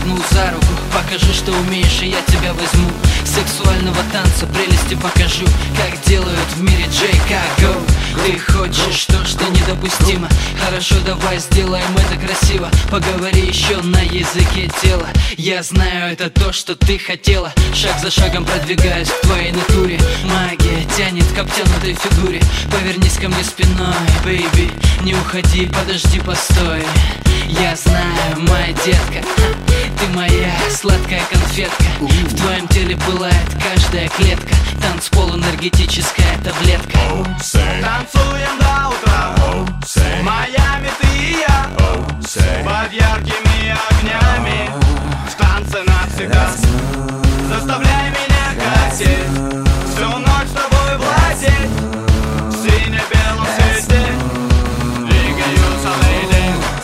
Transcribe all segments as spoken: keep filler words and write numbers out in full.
дерну за руку, покажи, что умеешь, и я тебя возьму. Сексуального танца прелести покажу, как делают в мире Джей Го. Ты хочешь то, что недопустимо. Хорошо, давай сделаем это красиво. Поговори еще на языке тела. Я знаю, это то, что ты хотела. Шаг за шагом продвигаюсь к твоей натуре. Магия тянет к обтянутой фигуре. Повернись ко мне спиной, бэйби. Не уходи, подожди, постой. Я знаю, моя детка, ты моя сладкая конфетка. В твоем теле пылает каждая клетка. Танцпол, энергетическая таблетка. Танцуем до утра, в Майами ты и я, под яркими огнями, в танце навсегда. Заставляй меня хотеть, всю ночь с тобой влазить, в сине-белом свете двигаются леди.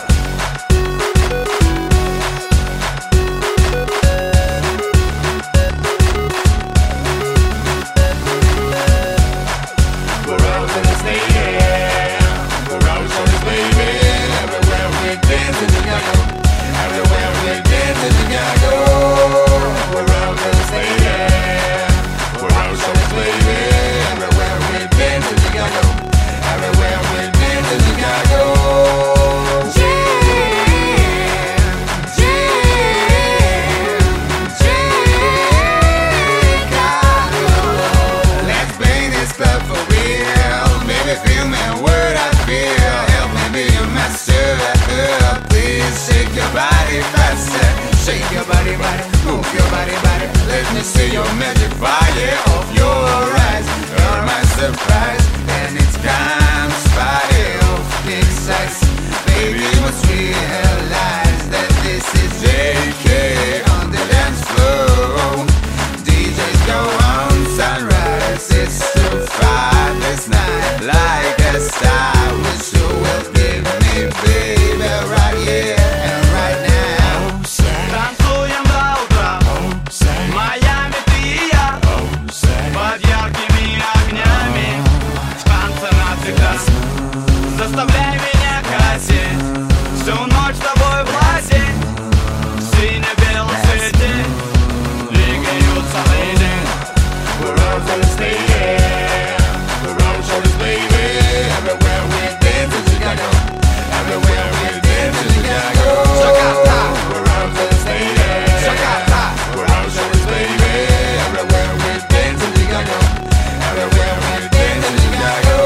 Shake your body, body, move your body, body. Let me see your magic fire of your eyes. You're my surprise, and it's comes party of big size. Baby, must realize that this is J K on the dance floor. D Js go on sunrise, it's too far this night. Like a star, wish you will give me, baby, right here. Заставляй меня хотеть, всю ночь с тобой влазить, в сине-белом свете двигаются леди. We're all gonna stay here, we're all gonna stay here. Everywhere we dance in Chicago, everywhere we dance in Chicago. We're all gonna stay here, we're all gonna stay here. Everywhere we dance in Chicago, everywhere we dance in Chicago.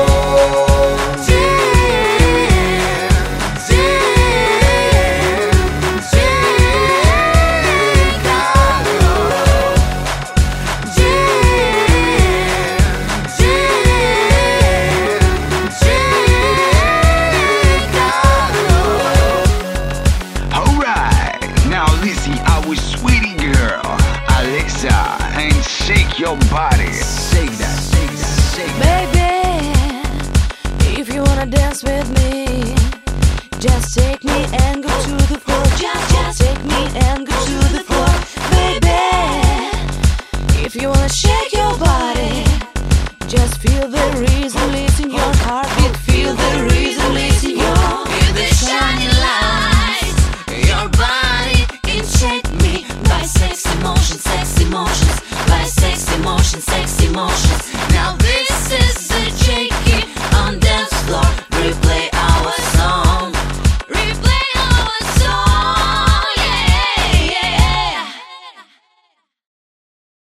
Shake your body, shake that, shake that, shake that. Baby, if you wanna dance with me, just take me and go to the floor. Just, just take me and go to the floor. Baby, if you wanna shake your body, just feel the reason, listen your heartbeat, feel the